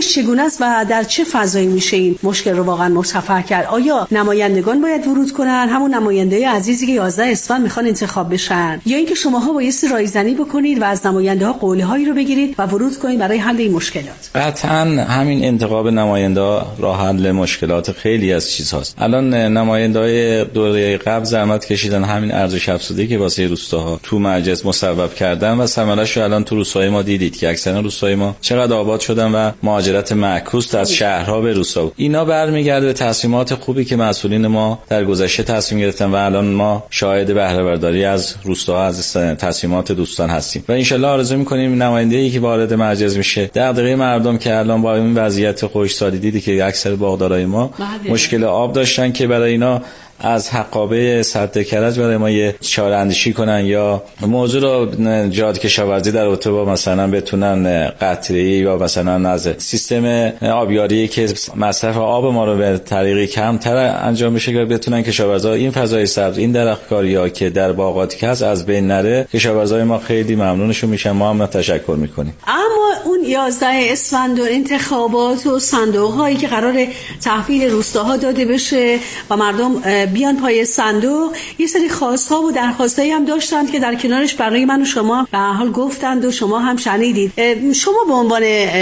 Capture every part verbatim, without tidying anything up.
چگونه است و در چه فضایی میشه این مشکل رو واقعا مرتفع کرد؟ آیا نمایندگان باید ورود کنن، همون نماینده عزیزی که یازده اسفند میخوان انتخاب بشن، یا اینکه شماها بایستی رایزنی بکنید و از نماینده ها قوله هایی رو بگیرید و ورود کنید برای حل این مشکلات؟ قطعا همین انتخاب نماینده ها راه حل مشکلات خیلی از چیزهاست. الان نماینده های دوره قبل زحمت کشیدن، همین ارزش افزوده که واسه روستاها تو مجلس مصوب کردن و ثمرش رو الان تو روستاهای ما دیدید که اکثرا روستاهای ما چقدر آباد شدن و مهاجرت معکوس از شهرها به روستا. اینا برمیگرده به تصمیمات خوبی که مسئولین ما در گذشته تصمیم گرفتن و الان ما شاهد بهره برداری از روستاها از تصمیمات دوستان هستیم و ان شاءالله آرزو می‌کنیم نماینده‌ای که وارد مجلس میشه دغدغه مردم که الان با این وضعیت خشکسالی دیدی که اکثر باغدارای ما مشکل آب داشتن که برای اینا از حقابه سد کرج برای ما یه چاره اندیشی کنن یا موضوع رو جاده کشاورزی در اتوبا مثلا بتونن قطره‌ای یا مثلا از سیستم آبیاری که مصرف آب ما رو به طریقی کمتر انجام بشه که بتونن کشاورزا این فضای سبز این درختکاری‌ها که در باغاتی که از بین نره. کشاورزای ما خیلی ممنونشون میشن، ما هم تشکر میکنیم. اما اون یازده اسفند و انتخابات و صندوق‌هایی که قرار تحویل روستاها داده بشه و مردم بیان پای صندوق، یه سری خواست‌ها و درخواستایی هم داشتند که در کنارش برای من و شما به هر حال گفتند و شما هم شنیدید. شما به عنوان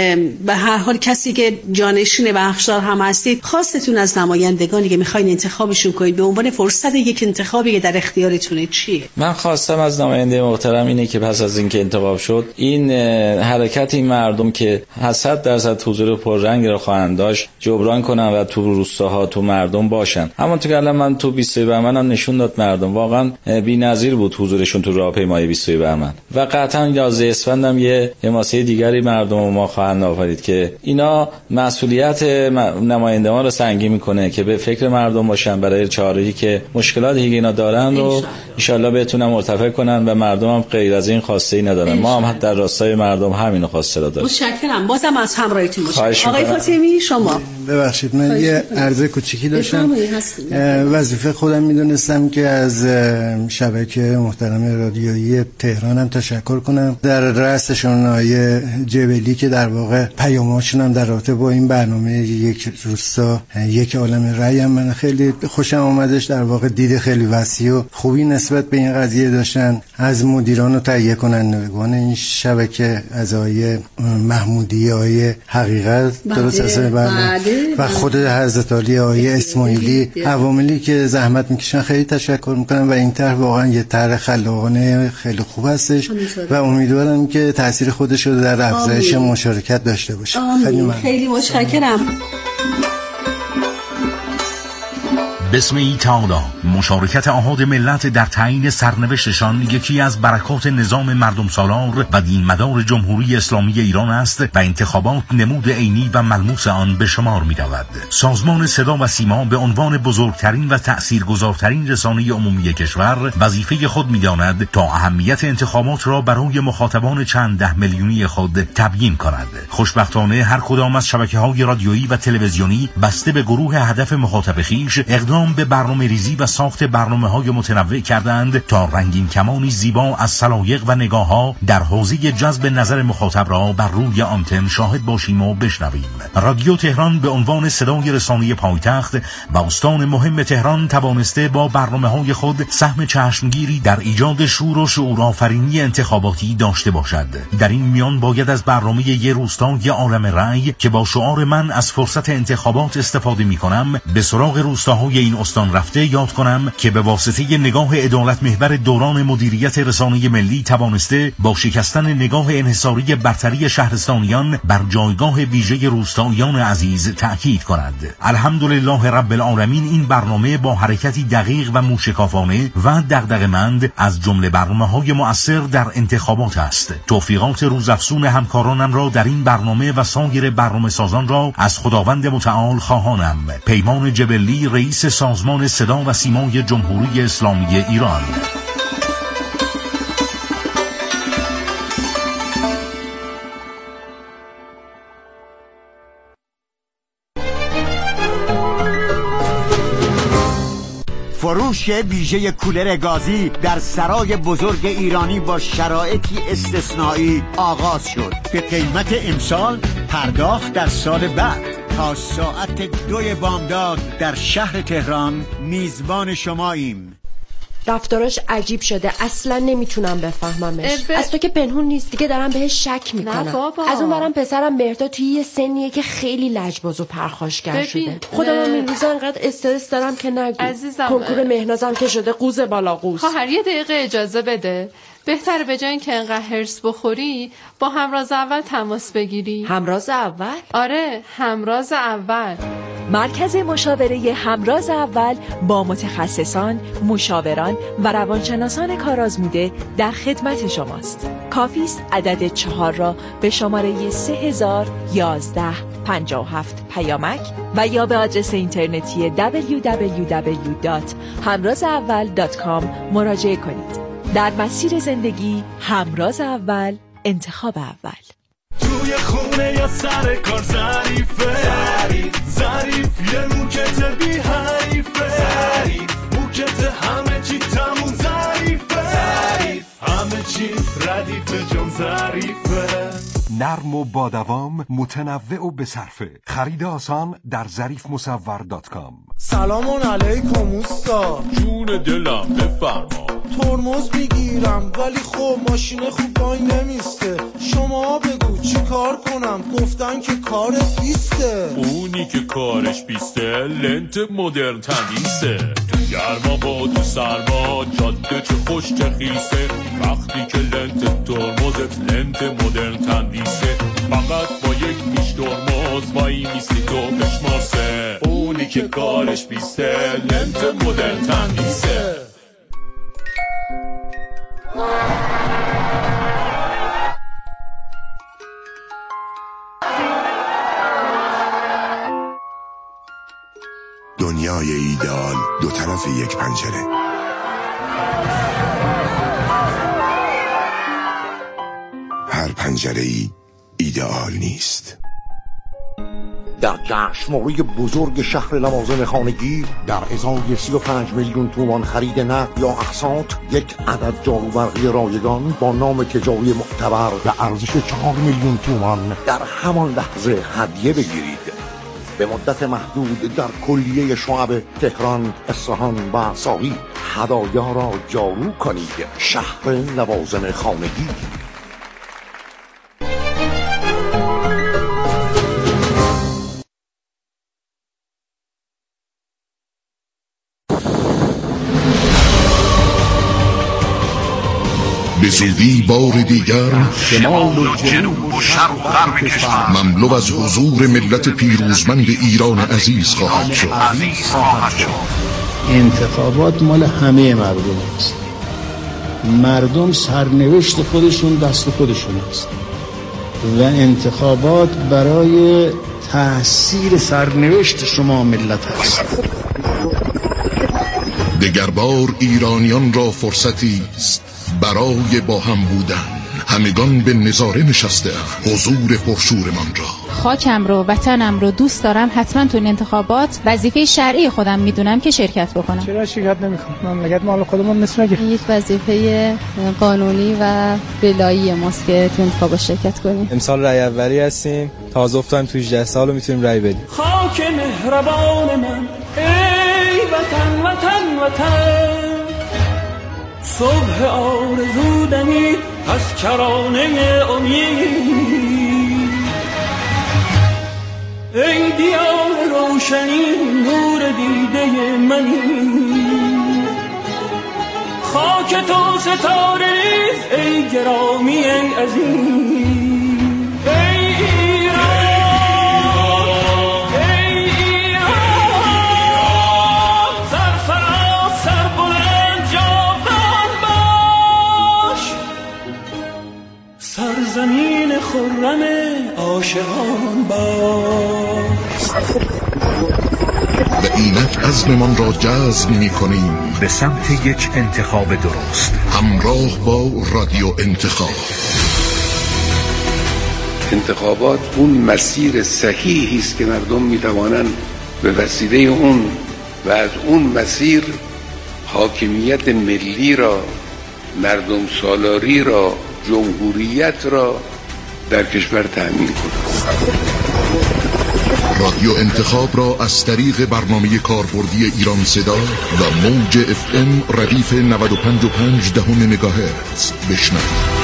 به هر حال کسی که جانشین بخشدار هم هستید، خواستتون از نمایندگانی که میخواین انتخابشون کنید به عنوان فرصت یک انتخابی که در اختیارتونه چیه؟ من خواستم از نماینده محترم اینه که پس از اینکه انتخاب شد این حرکت این مردم که صد درصد حضور پررنگ رو خواهند داشت جبران کنن و تو روستاها تو مردم باشن. همونطور که الان من تو بیست بهمن هم نشون داد مردم واقعا بی‌نظیر بود حضورشون تو راهپیمایی بیست بهمن و قطعا یازده اسفند هم یه حماسه دیگری مردم ما خواهند آفرید که اینا مسئولیت نمایندگان رو سنگین میکنه که به فکر مردم باشن برای چاره‌ای که مشکلاتی که اینا دارن رو ان شاءالله بتونن مرتفع کنن و مردم هم غیر از این خواسته ای ندارن. ما هم در راستای مردم همینو خواسته رو داریم. متشکرم. بازم از همراهیتون متشکرم. آقای فاطمی شما ببخشید من یه عرض کوچیکی داشتم. وظیفه خودم میدونستم که از شبکه محترم رادیویی تهرانم تشکر کنم، در رأسشون آقای جبلی که در واقع پیام‌هاشون هم در رابطه با این برنامه یک روستا یک عالم رأی هم من خیلی خوشم آمدش. در واقع دید خیلی وسیع و خوبی نسبت به این قضیه داشتن. از مدیران و تهیه کنندگان این شبکه از آقای محمودی، آقای حقیقت درست است و خود حضرت علی، آقای اسماعیلی، عواملی که زحمت میکشن خیلی تشکر میکنم و این طرح واقعا یه طرح خلاقانه خیلی خوب هستش و امیدوارم که تاثیر خودش رو در افزایش مشارکت داشته باشه. خیلی, خیلی متشکرم. بسم تعالی مشارکت احاد ملت در تعیین سرنوشتشان یکی از برکات نظام مردم سالار و دین مدار جمهوری اسلامی ایران است و انتخابات نمود عینی و ملموس آن به شمار می رود. سازمان صدا و سیما به عنوان بزرگترین و تأثیرگذارترین رسانه عمومی کشور وظیفه خود می داند تا اهمیت انتخابات را برای مخاطبان چند ده میلیونی خود تبیین کند. خوشبختانه هر کدام از شبکه‌های رادیویی و تلویزیونی بسته به گروه هدف مخاطب خویش اقدام به برنامه ریزی و ساخت برنامه‌های متنوع کردند تا رنگین کمانی زیبا از سلایق و نگاه‌ها در حوزه جذب نظر مخاطب را بر روی آنتن شاهد باشیم و بشنویم. رادیو تهران به عنوان صدای رسانه‌ای پایتخت و استان مهم تهران توانسته با برنامه‌های خود سهم چشمگیری در ایجاد شور و شعورآفرینی انتخاباتی داشته باشد. در این میان باید از برنامه یه روستا یه عالم رأی که با شعار من از فرصت انتخابات استفاده می‌کنم به سراغ روستاهای این استان رفته یاد کنم که به واسطه نگاه عدالت محور دوران مدیریت رسانه ملی توانسته با شکستن نگاه انحصاری برتری شهرستانیان بر جایگاه ویژه روستاییان عزیز تأکید کند. الحمدلله رب العالمین این برنامه با حرکتی دقیق و موشکافانه و دغدغه‌مند از جمله برنامه‌های مؤثر در انتخابات است. توفیقات روزافزون همکارانم را در این برنامه و سایر برنامه سازان را از خداوند متعال خواهانم. پیمان جبلی، رئیس سازمان صدا و سیمای جمهوری اسلامی ایران. فروش ویژه کولر گازی در سرای بزرگ ایرانی با شرایطی استثنایی آغاز شد. به قیمت امسال پرداخت در سال بعد. تا ساعت دوی بامداد در شهر تهران میزبان شماییم. رفتاراش عجیب شده، اصلا نمیتونم بفهممش. ب... از تو که پنهون نیست دیگه، دارم بهش شک میکنم. از اون برم پسرم مهرداد توی یه سنیه که خیلی لجباز و پرخاشگر شده. خودم هم این روزا انقدر استرس دارم که نگو. عزیزم کنکور مهنازم که شده قوز بالا قوز. خواهر یه دقیقه اجازه بده. بهتره به جای اینکه انقدر هرس بخوری با همراز اول تماس بگیری. همراز اول؟ آره، همراز اول. مرکز مشاوره همراز اول با متخصصان، مشاوران و روانشناسان کارآزموده در خدمت شماست. کافی است عدد چهار را به شماره سه هزار و یازده پنجاه و هفت پیامک و یا به آدرس اینترنتی دبلیو دبلیو دبلیو دات همراز اول دات کام مراجعه کنید. در مسیر زندگی همراز اول، انتخاب اول. توی خونه یا سر کار ظریفه، ظریف ظریف یه موکت بی حریفه، ظریف موکت همه چی تموم ظریفه، ظریف همه چی ردیفه جون ظریفه. نرم و با دوام، متنوع و بصرفه. خرید آسان در ظریف مصور دات کام. سلام علیکم اوستا. جون دلم بفرما. ترمز میگیرم ولی خب ماشین خوب پای نمیسته. شما بگو چی کار کنم؟ گفتن که کارت بیسته. اونی که کارش بیسته لنت مدرن تمیزه. تو گرما با تو سرما جاده چه خوش چه خیسه. وقتی که لنت ترمزت لنت مدرن تمیزه. فقط با یک میش ترمز وای میستی تو بشمارسه. اونی که کارش بیسته لنت مدرن تمیزه. دنیای ایدئال دو طرف یک پنجره. هر پنجره‌ای ایدئال نیست. در جشنواره بزرگ شهر لوازم خانگی در ازای سی و پنج میلیون تومان خرید نقد یا اقساط، یک عدد جاروبرقی رایگان با نام تجاری معتبر و ارزش چهار میلیون تومان در همان لحظه هدیه بگیرید. به مدت محدود در کلیه شعب تهران، اصفهان و ساقی هدایا را جارو کنید. شهر لوازم خانگی. به زودی بار دیگر شمال و جنوب و شرق و غرب کشور مملو از حضور ملت پیروزمند ایران عزیز خواهد شد. انتخابات مال همه مردم است. مردم سرنوشت خودشون دست خودشون است و انتخابات برای تأثیر سرنوشت شما ملت است. دگربار ایرانیان را فرصتی است برای با هم بودن. همگان به نظاره نشسته حضور پرشورمان را. خاکم رو، وطنم رو دوست دارم. حتما تو این انتخابات وظیفه شرعی خودم میدونم که شرکت بکنم. چرا شرکت نمیکنم؟ مملکت مال خودمون نیست مگه؟ یک وظیفه قانونی و ولایی ماست که تو انتخابات شرکت کنیم. امسال رأی اولی هستیم. تازه افتادیم تو هجده سال و میتونیم رأی بدیم. خاک مهربان من ای وطن وطن وطن، صبح آرزو دمید از کرانه امید. ای دیار روشنی نور دیده منی، خاک تو ستاره ریز ای گرامی ای عزیز. زمین خرم عاشقان باز و اینک عزممان را جزم می کنیم به سمت یک انتخاب درست، همراه با رادیو انتخاب. انتخابات اون مسیر صحیحی است که مردم می توانند به وسیله اون و از اون مسیر حاکمیت ملی را، مردم سالاری را، جمهوریت را در کشور تأمین کنند. رادیو انتخاب را از طریق برنامه کاربردی ایران صدا و موج اف ام ردیف نود و پنج و پنج دهم مگاهرتز بشنوید.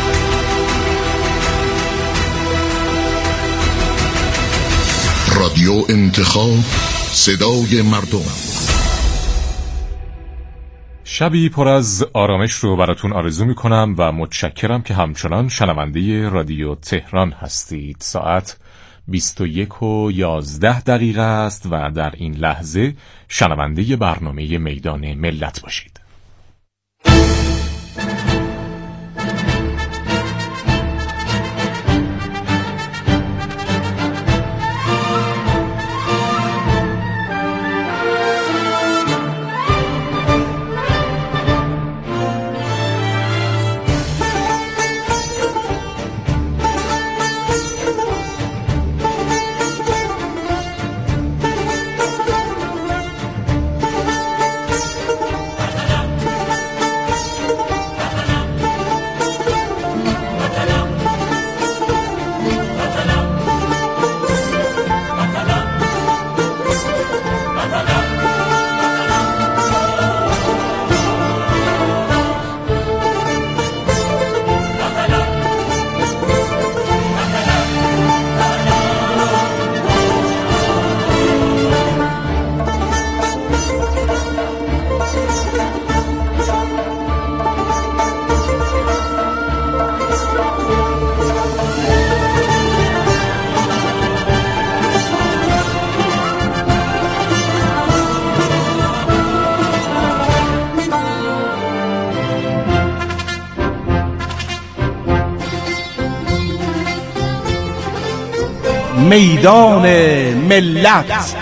رادیو انتخاب، صدای مردم. شبی پر از آرامش رو براتون آرزو میکنم و متشکرم که همچنان شنونده رادیو تهران هستید. ساعت بیست و یک و یازده دقیقه است و در این لحظه شنونده برنامه میدان ملت باشید. میدان ملت.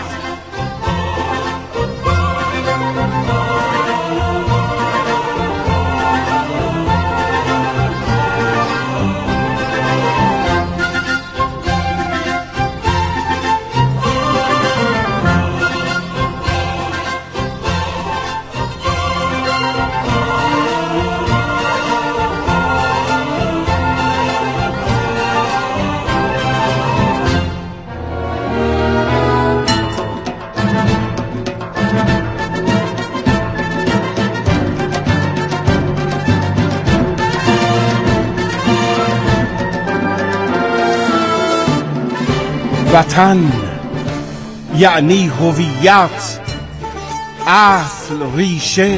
وطن یعنی هویت، اصل، ریشه.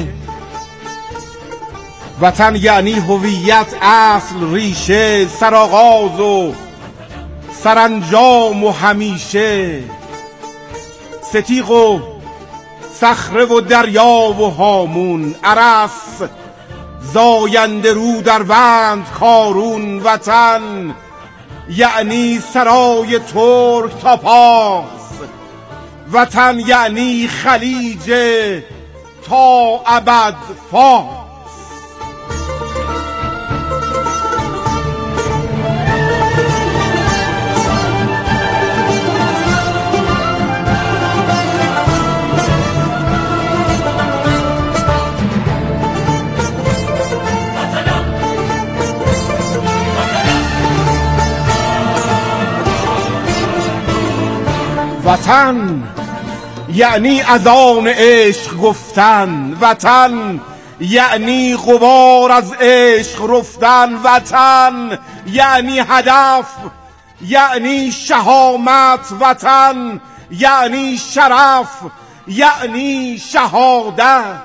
وطن یعنی هویت، اصل، ریشه، سرآغاز و سرانجام و همیشه. ستیغ و صخره و دریا و هامون، عرس زاینده رو در بند کارون. وطن یعنی سرای ترک تا پاس، وطن یعنی خلیج تا ابد فاس. وطن یعنی اذان عشق گفتن، وطن یعنی غبار از عشق رفتن. وطن یعنی هدف، یعنی شهامت. وطن یعنی شرف، یعنی شهادت.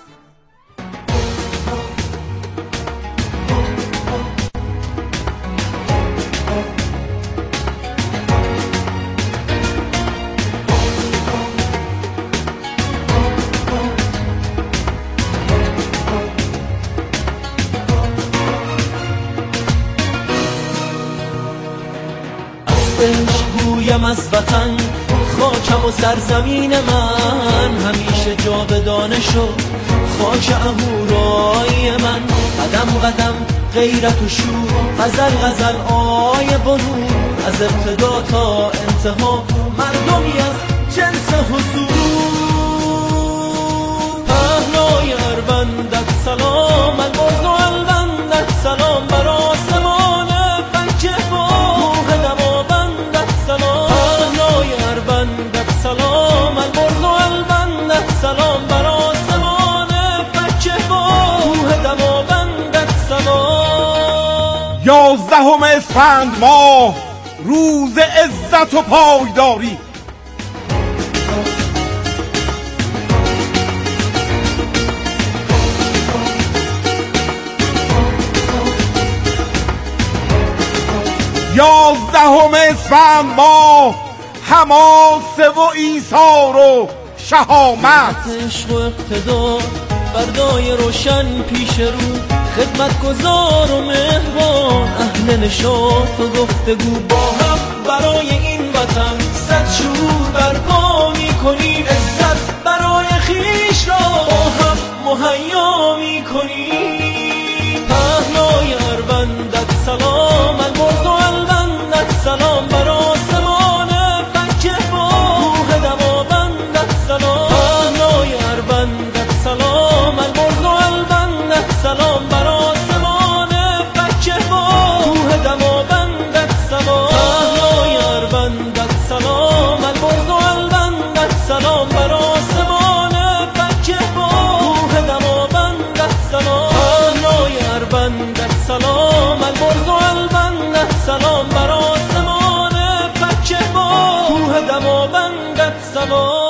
گویم از وطن، خاکم و سرزمین من همیشه جاودانه شد. خاک اهورای من، قدم قدم غیرت و شور، غزل غزل آیه و نور. از ابتدا تا انتها مردمی از جنس حضور. پهنای اروندت سلام، البرز و الوندت سلام، بر آسمان فلک با روح دماوندت سلام. پهنای اروندت یازدهم اسفند ماه، روز عزت و پایداری. یازدهم اسفند ماه، حماسه و ایثار و شهامت. عشق و اقتدار، فردای روشن پیش رو، خدمت گزار و مهربان، اهل نشاط و گفتگو، با هم برای این وطن صد شور برپا میکنیم، عزت برای خیش را با هم مهیا میکنیم. پهنای اروندت سلام، البرز و البندت سلام، بر آسمان فکه با روح دماوندت سلام. پهنای اروندت سلام، البرز و البندت سلام، بر آسمان فکه با روح دماوندت سلام. پهنای اروندت سلام، البرز و البندت سلام، بر آسمان فکه با روح دماوندت سلام. پهنای اروندت سلام، البرز و البندت سلام، بر آسمان فکه با روح دماوندت سلام.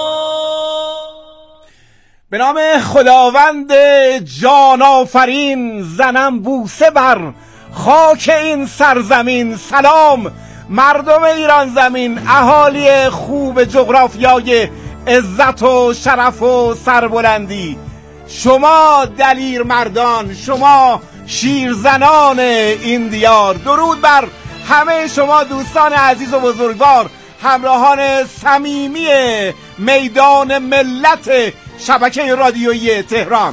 به نام خداوند جان آفرین، زنم بوسه بر خاک این سرزمین. سلام مردم ایران زمین، اهالی خوب جغرافیای عزت و شرف و سربلندی، شما دلیر مردان، شما شیرزنان این دیار. درود بر همه شما دوستان عزیز و بزرگوار، همراهان صمیمی میدان ملت شبکه رادیویی تهران.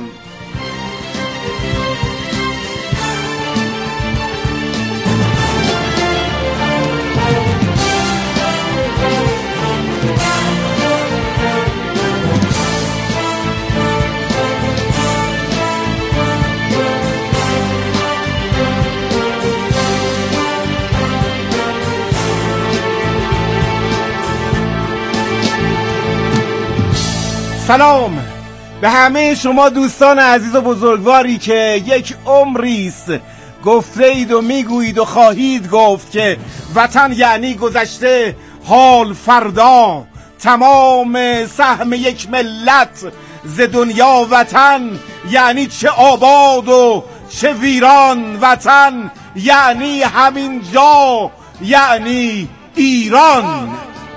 سلام به همه شما دوستان عزیز و بزرگواری که یک عمریست گفته اید و میگویید و خواهید گفت که وطن یعنی گذشته، حال فردا، تمام سهم یک ملت ز دنیا. وطن یعنی چه آباد و چه ویران، وطن یعنی همین جا، یعنی ایران.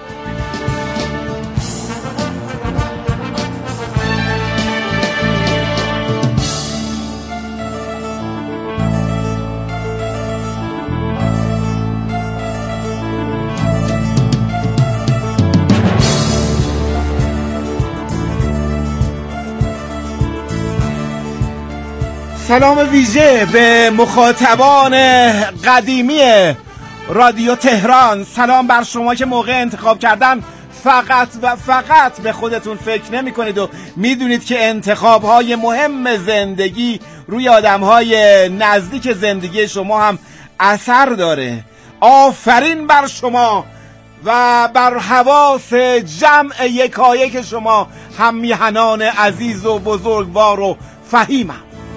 سلام ویژه به مخاطبان قدیمی رادیو تهران. سلام بر شما که موقع انتخاب کردن فقط و فقط به خودتون فکر نمی کنید و میدونید که انتخاب های مهم زندگی روی آدم های نزدیک زندگی شما هم اثر داره. آفرین بر شما و بر حواس جمع یکایک شما هم میهنان عزیز و بزرگوار و فهیمم.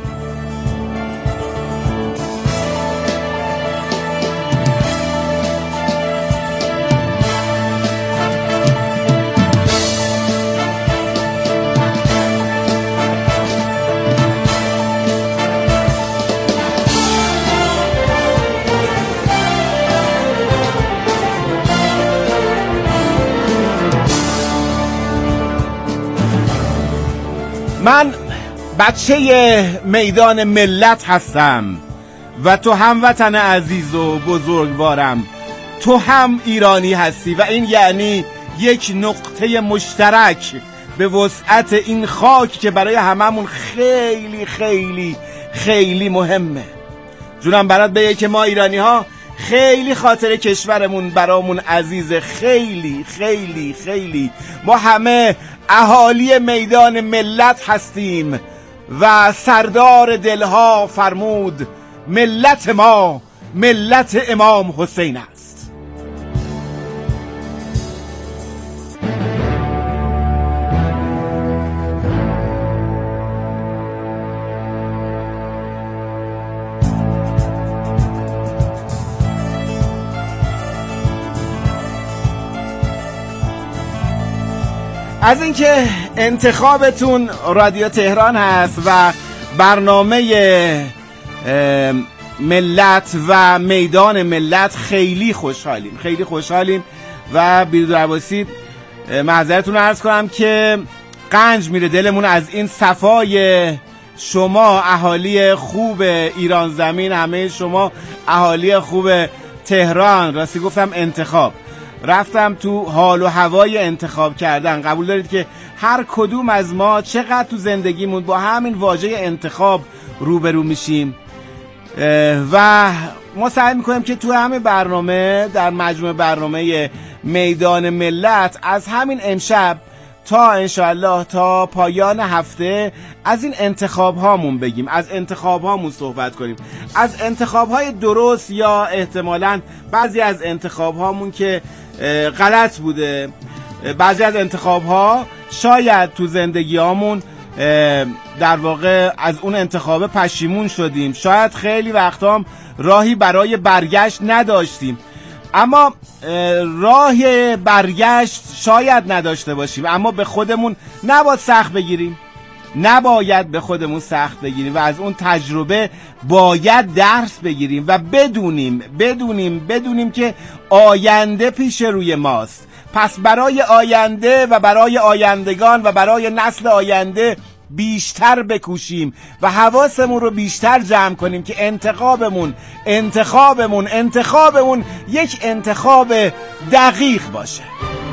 من بچه میدان ملت هستم و تو هموطن عزیز و بزرگوارم، تو هم ایرانی هستی و این یعنی یک نقطه مشترک به وسعت این خاک که برای هممون خیلی خیلی خیلی مهمه. جونم برات بگه که ما ایرانی ها خیلی خاطر کشورمون برامون عزیزه، خیلی خیلی خیلی. ما همه اهالی میدان ملت هستیم و سردار دلها فرمود ملت ما ملت امام حسین است. از اینکه انتخابتون رادیو تهران هست و برنامه ملت و میدان ملت خیلی خوشحالیم خیلی خوشحالیم و بیرود عباسی معذرتون رو عرض کنم که قنج میره دلمون از این صفای شما اهالی خوب ایران زمین، همه شما اهالی خوب تهران. راستی گفتم انتخاب، رفتم تو حال و هوای انتخاب کردن. قبول دارید که هر کدوم از ما چقدر تو زندگیمون با همین واژه انتخاب روبرو میشیم و ما سعی میکنیم که تو همین برنامه، در مجموع برنامه میدان ملت، از همین امشب تا انشاءالله تا پایان هفته از این انتخاب هامون بگیم، از انتخاب هامون صحبت کنیم، از انتخاب های درست یا احتمالاً بعضی از انتخاب هامون که غلط بوده. بعضی از انتخاب ها شاید تو زندگی هامون در واقع از اون انتخاب پشیمون شدیم، شاید خیلی وقتا هم راهی برای برگشت نداشتیم، اما راه برگشت شاید نداشته باشیم، اما به خودمون نباید سخت بگیریم، نباید به خودمون سخت بگیریم و از اون تجربه باید درس بگیریم و بدونیم بدونیم بدونیم که آینده پیش روی ماست. پس برای آینده و برای آیندگان و برای نسل آینده بیشتر بکوشیم و حواسمون رو بیشتر جمع کنیم که انتخابمون انتخابمون انتخابمون یک انتخاب دقیق باشه.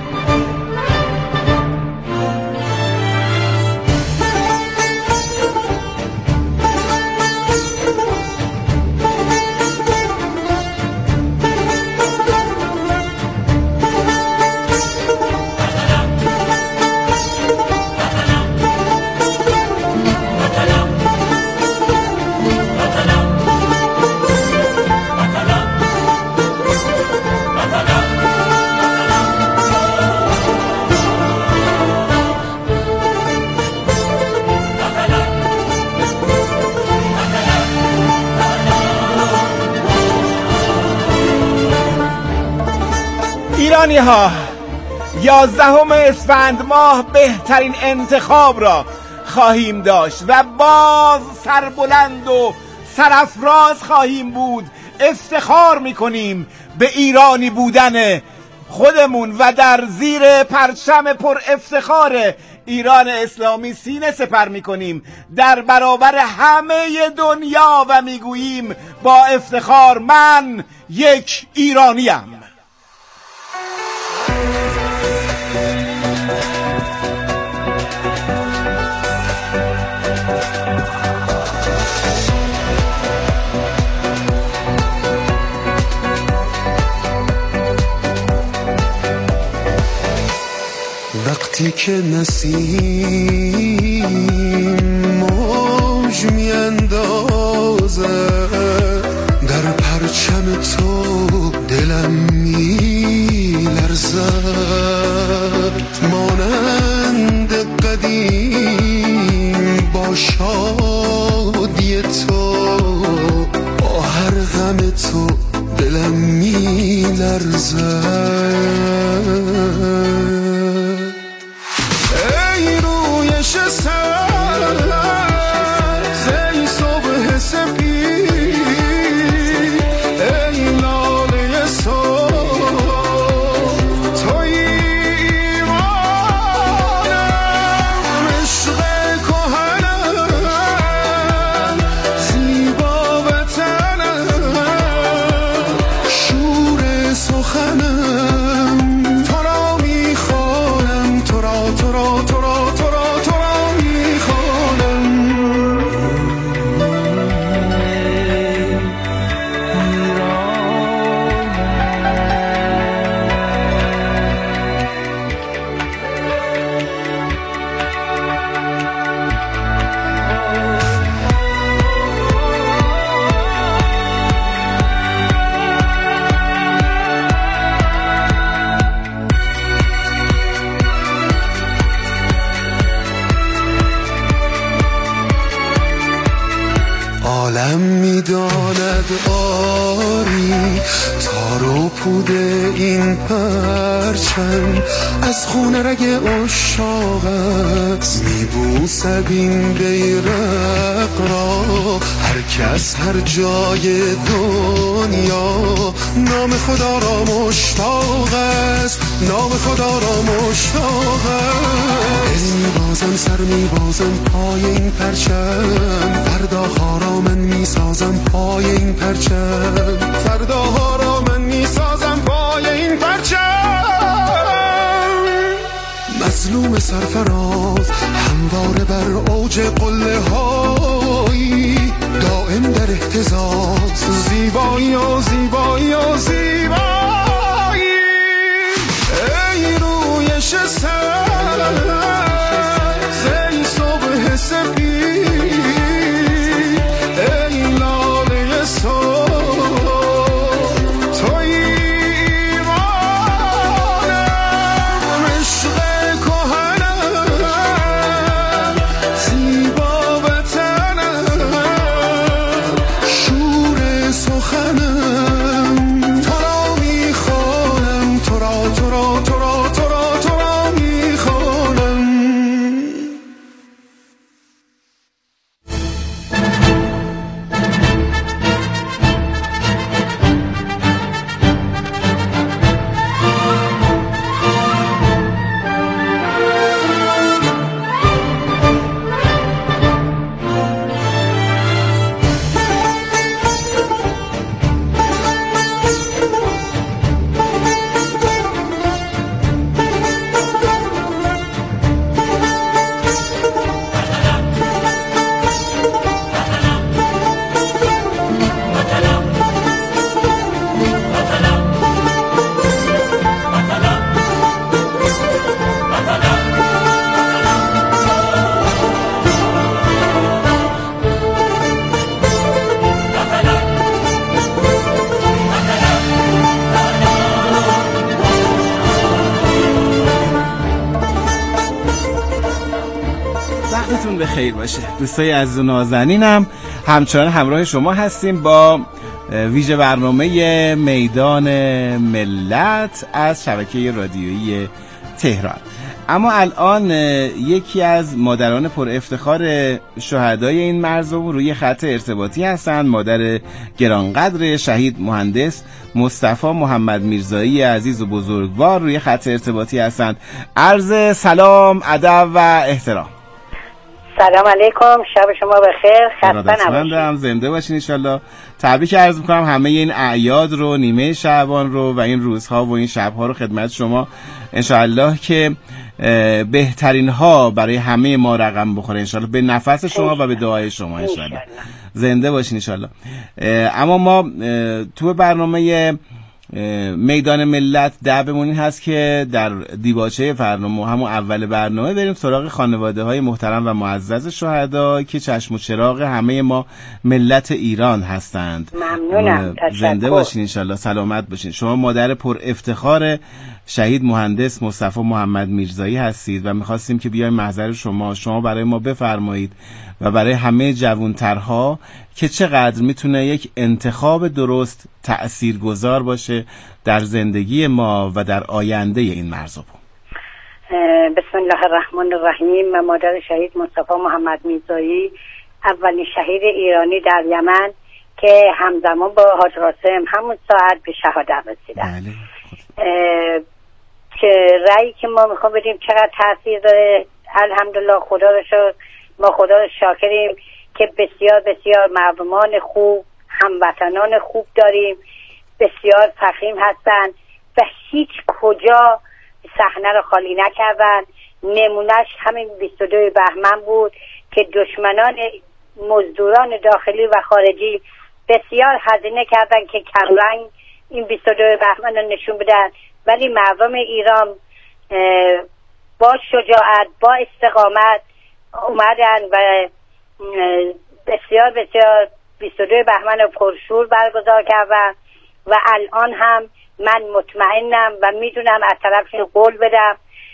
ایرانی ها، یازدهم اسفند ماه بهترین انتخاب را خواهیم داشت و باز سربلند و سرافراز خواهیم بود. افتخار میکنیم به ایرانی بودن خودمون و در زیر پرچم پر افتخار ایران اسلامی سینه سپر میکنیم در برابر همه دنیا و میگوییم با افتخار من یک ایرانیم. وقتی که نسیم موج میاندازه در پرچم تو دلم میلرزد، مانند قدیم با شادی تو، با هر غم تو دلم میلرزد. پود این پرچم از خون رگ عشاق است، میبوسد این بیرق را هر کس هر جای دنیا. نام خدا را مشتاق است، نام خدا را مشتاق است. میبازم سر میبازم پای این پرچم، فرداها را من میسازم پای این پرچم، فرداها را من میسازم پای این پرچم. مظلوم سرفراز همواره بر اوج قله هایی، دائم در اهتزاز، زیبایی و زیبایی و زیبایی. ای روی سر، ای صبح سپید، ای لاله صبح، توی ایمانم، عشق کهنم، زیبا وطنم، شور سخنم. تو را میخوانم، تو را تو را تو را تو را تو را میخوانم. وقتتون بخیر باشه دوستای عزیز و نازنینم. همچنان همراه شما هستیم با ویژه برنامه میدان ملت از شبکه رادیویی تهران. اما الان یکی از مادران پر افتخار شهدای این مرزمون روی خط ارتباطی هستند. مادر گرانقدر شهید مهندس مصطفی محمد میرزایی عزیز و بزرگوار روی خط ارتباطی هستند. عرض سلام، ادب و احترام. سلام علیکم، شب شما بخیر، خسته نباشید. زنده باشین ان شاءالله. تبریک عرض می‌کنم همه این اعیاد رو، نیمه شعبان رو و این روزها و این شب‌ها رو خدمت شما ان شاءالله که بهترین ها برای همه ما رقم بخوره ان شاءالله، به نفس شما و به دعای شما ان شاءالله. زنده باشین ان شاءالله. اما ما تو برنامه میدان ملت دعومون این هست که در دیباچه برنامه همون اول برنامه بریم سراغ خانواده های محترم و معزز شهدا که چشم و چراغ همه ما ملت ایران هستند. ممنونم. زنده باشین انشالله، سلامت باشین. شما مادر پر افتخار شهید مهندس مصطفی محمد میرزایی هستید و میخواستیم که بیایم محضر شما شما برای ما بفرمایید و برای همه جوانترها که چقدر میتونه یک انتخاب درست تأثیرگذار باشه در زندگی ما و در آینده این مرزبون. بسم الله الرحمن الرحیم. من مادر شهید مصطفی محمد میرزایی، اولین شهید ایرانی در یمن که همزمان با حاج قاسم همون ساعت به شهادت رسیدن. که رأیی که ما میخوام بدیم چقدر تاثیر داره، الحمدلله خدا رو شکر، ما خدا رو شاکریم که بسیار بسیار مردمان خوب، هموطنان خوب داریم، بسیار فخیم هستن و هیچ کجا صحنه رو خالی نکردن. نمونهش همین بیست و دو بهمن بود که دشمنان مزدوران داخلی و خارجی بسیار هزینه کردن که کمرنگ این بیست و دو بهمن رو نشون بدن، ولی مردم ایران با شجاعت با استقامت اومدن و بسیار بسیار بیست و دو بهمن رو پرشور برگزار کردن و الان هم من مطمئنم و میدونم از طرف قول بدم